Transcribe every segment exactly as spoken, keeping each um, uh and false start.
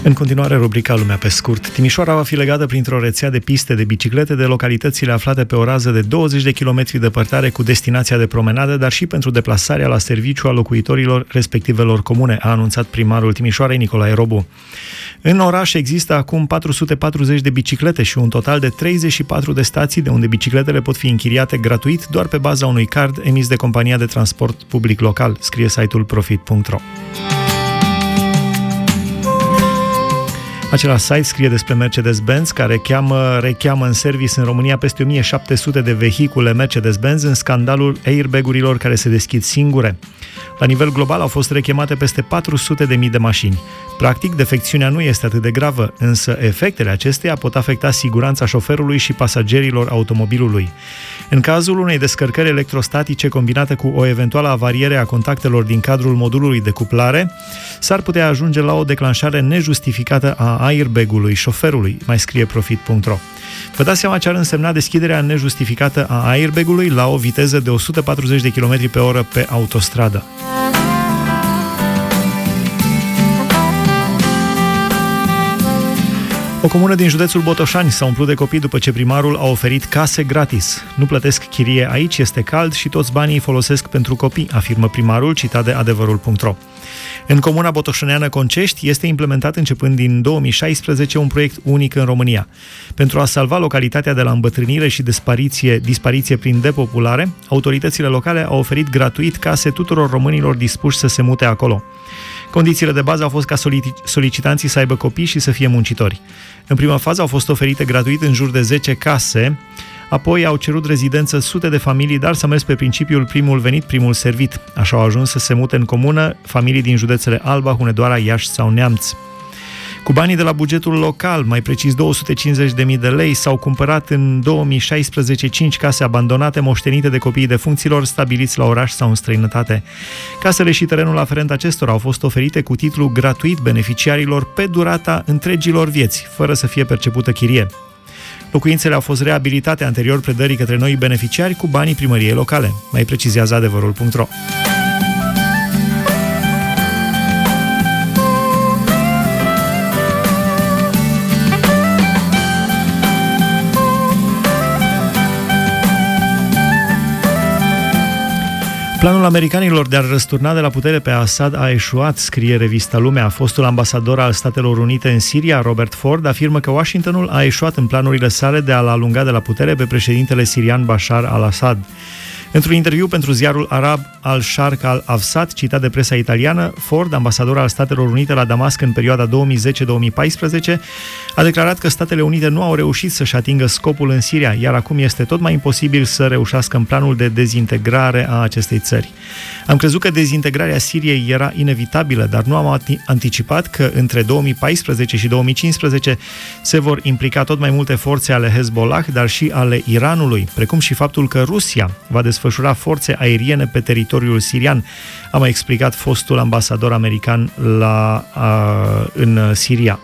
În continuare, rubrica Lumea pe scurt. Timișoara va fi legată printr-o rețea de piste de biciclete de localitățile aflate pe o rază de douăzeci de kilometri departare cu destinația de promenadă, dar și pentru deplasarea la serviciu a locuitorilor respectivelor comune, a anunțat primarul Timișoarei, Nicolae Robu. În oraș există acum patru sute patruzeci de biciclete și un total de treizeci și patru de stații de unde bicicletele pot fi închiriate gratuit doar pe baza unui card emis de compania de transport public local, scrie site-ul profit punct ro. Același site scrie despre Mercedes-Benz, care cheamă, recheamă în service în România peste o mie șapte sute de vehicule Mercedes-Benz în scandalul airbag-urilor care se deschid singure. La nivel global au fost rechemate peste patru sute de mii de mașini. Practic, defecțiunea nu este atât de gravă, însă efectele acesteia pot afecta siguranța șoferului și pasagerilor automobilului. În cazul unei descărcări electrostatice combinată cu o eventuală avariere a contactelor din cadrul modulului de cuplare, s-ar putea ajunge la o declanșare nejustificată a airbag-ului șoferului, mai scrie profit punct ro. Vă dați seama ce ar însemna deschiderea nejustificată a airbag-ului la o viteză de o sută patruzeci de kilometri pe oră pe autostradă. O comună din județul Botoșani s-a umplut de copii după ce primarul a oferit case gratis. Nu plătesc chirie aici, este cald și toți banii îi folosesc pentru copii, afirmă primarul, citat de adevărul punct ro. În comuna botoșaneană Concești este implementat începând din două mii șaisprezece un proiect unic în România. Pentru a salva localitatea de la îmbătrânire și dispariție, dispariție prin depopulare, autoritățile locale au oferit gratuit case tuturor românilor dispuși să se mute acolo. Condițiile de bază au fost ca solicitanții să aibă copii și să fie muncitori. În prima fază au fost oferite gratuit în jur de zece case, apoi au cerut rezidență sute de familii, dar s-a mers pe principiul primul venit, primul servit. Așa au ajuns să se mute în comună familii din județele Alba, Hunedoara, Iași sau Neamț. Cu banii de la bugetul local, mai precis două sute cincizeci de mii de lei, s-au cumpărat în două mii șaisprezece cinci case abandonate, moștenite de copiii defuncților stabiliți la oraș sau în străinătate. Casele și terenul aferent acestora au fost oferite cu titlu gratuit beneficiarilor pe durata întregilor vieți, fără să fie percepută chirie. Locuințele au fost reabilitate anterior predării către noi beneficiari cu banii primăriei locale, mai precizează adevărul punct ro. Planul americanilor de a răsturna de la putere pe Assad a eșuat, scrie revista Lumea. Fostul ambasador al Statelor Unite în Siria, Robert Ford, afirmă că Washingtonul a eșuat în planurile sale de a-l alunga de la putere pe președintele sirian Bashar al-Assad. Într-un interviu pentru ziarul arab Al-Sharq al-Awsat, citat de presa italiană, Ford, ambasador al Statelor Unite la Damasc în perioada două mii zece două mii paisprezece, a declarat că Statele Unite nu au reușit să-și atingă scopul în Siria, iar acum este tot mai imposibil să reușească în planul de dezintegrare a acestei țări. Am crezut că dezintegrarea Siriei era inevitabilă, dar nu am anticipat că între două mii paisprezece și două mii cincisprezece se vor implica tot mai multe forțe ale Hezbollah, dar și ale Iranului, precum și faptul că Rusia va desfășura forțe aeriene pe teritoriul sirian, a mai explicat fostul ambasador american la, a, în Siria.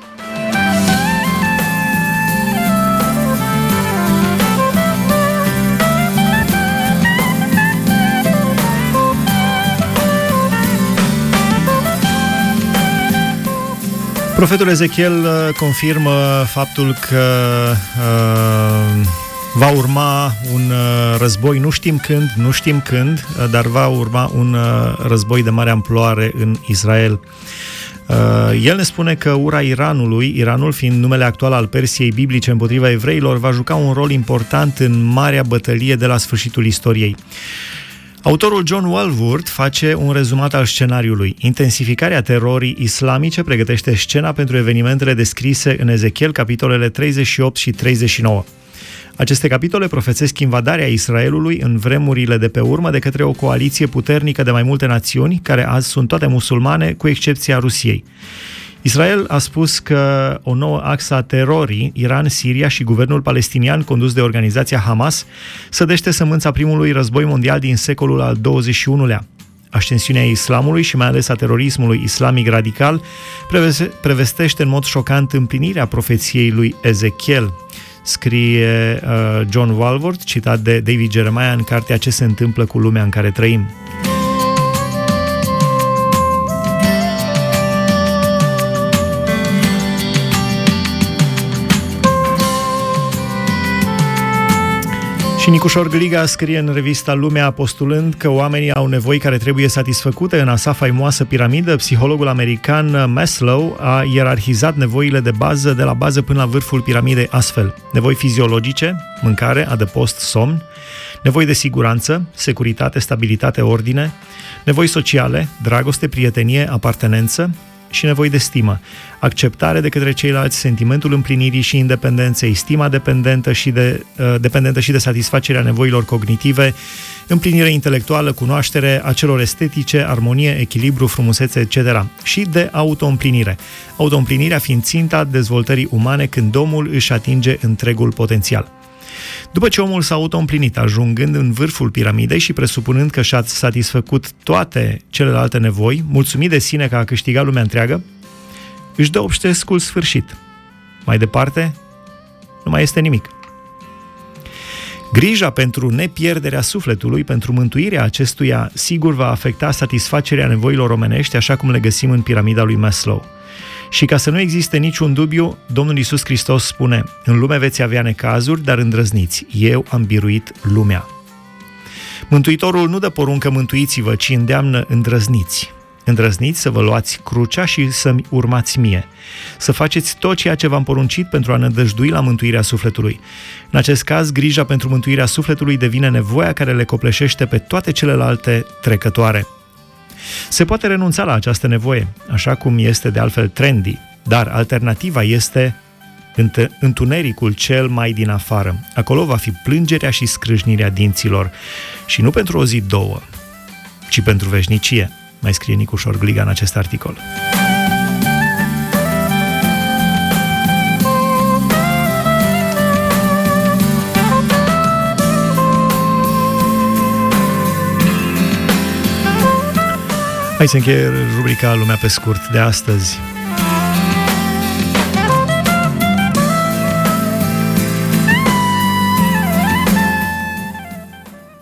Profetul Ezechiel confirmă faptul că uh, va urma un război, nu știm când, nu știm când, dar va urma un război de mare amploare în Israel. El ne spune că ura Iranului, Iranul fiind numele actual al Persiei biblice împotriva evreilor, va juca un rol important în marea bătălie de la sfârșitul istoriei. Autorul John Walworth face un rezumat al scenariului. Intensificarea terorii islamice pregătește scena pentru evenimentele descrise în Ezechiel, capitolele treizeci și opt și treizeci și nouă. Aceste capitole profețesc invadarea Israelului în vremurile de pe urmă de către o coaliție puternică de mai multe națiuni, care azi sunt toate musulmane, cu excepția Rusiei. Israel a spus că o nouă axă a terorii, Iran, Siria și guvernul palestinian condus de organizația Hamas, sădește sămânța primului război mondial din secolul al douăzeci și unulea. Ascensiunea islamului și mai ales a terorismului islamic radical prevestește în mod șocant împlinirea profeției lui Ezechiel, scrie uh, John Walworth, citat de David Jeremiah în cartea Ce se întâmplă cu lumea în care trăim. Și Nicușor Gliga scrie în revista Lumea, postulând că oamenii au nevoi care trebuie satisfăcute în a sa faimoasă piramidă. Psihologul american Maslow a ierarhizat nevoile de bază de la bază până la vârful piramidei astfel: nevoi fiziologice, mâncare, adăpost, somn; nevoi de siguranță, securitate, stabilitate, ordine; nevoi sociale, dragoste, prietenie, apartenență; și nevoi de stimă, acceptare de către ceilalți, sentimentul împlinirii și independenței, stima dependentă și de, uh, dependentă și de satisfacerea nevoilor cognitive, împlinire intelectuală, cunoaștere a celor estetice, armonie, echilibru, frumusețe, et cetera. Și de autoîmplinire. Autoîmplinirea fiind ținta dezvoltării umane când omul își atinge întregul potențial. După ce omul s-a autoîmplinit, ajungând în vârful piramidei și presupunând că și-a satisfăcut toate celelalte nevoi, mulțumit de sine că a câștigat lumea întreagă, își dă obștescul sfârșit. Mai departe, nu mai este nimic. Grija pentru nepierderea sufletului, pentru mântuirea acestuia, sigur va afecta satisfacerea nevoilor omenești, așa cum le găsim în piramida lui Maslow. Și ca să nu existe niciun dubiu, Domnul Iisus Hristos spune: în lume veți avea necazuri, dar îndrăzniți, eu am biruit lumea. Mântuitorul nu dă poruncă mântuiți-vă, ci îndeamnă îndrăzniți. Îndrăzniți să vă luați crucea și să-mi urmați mie. Să faceți tot ceea ce v-am poruncit pentru a nădăjdui la mântuirea sufletului. În acest caz, grija pentru mântuirea sufletului devine nevoia care le copleșește pe toate celelalte trecătoare. Se poate renunța la această nevoie, așa cum este de altfel trendy, dar alternativa este întunericul cel mai din afară. Acolo va fi plângerea și scrâșnirea dinților. Și nu pentru o zi, două, ci pentru veșnicie, mai scrie Nicușor Gliga în acest articol. Hai să încheie rubrica Lumea pe scurt de astăzi.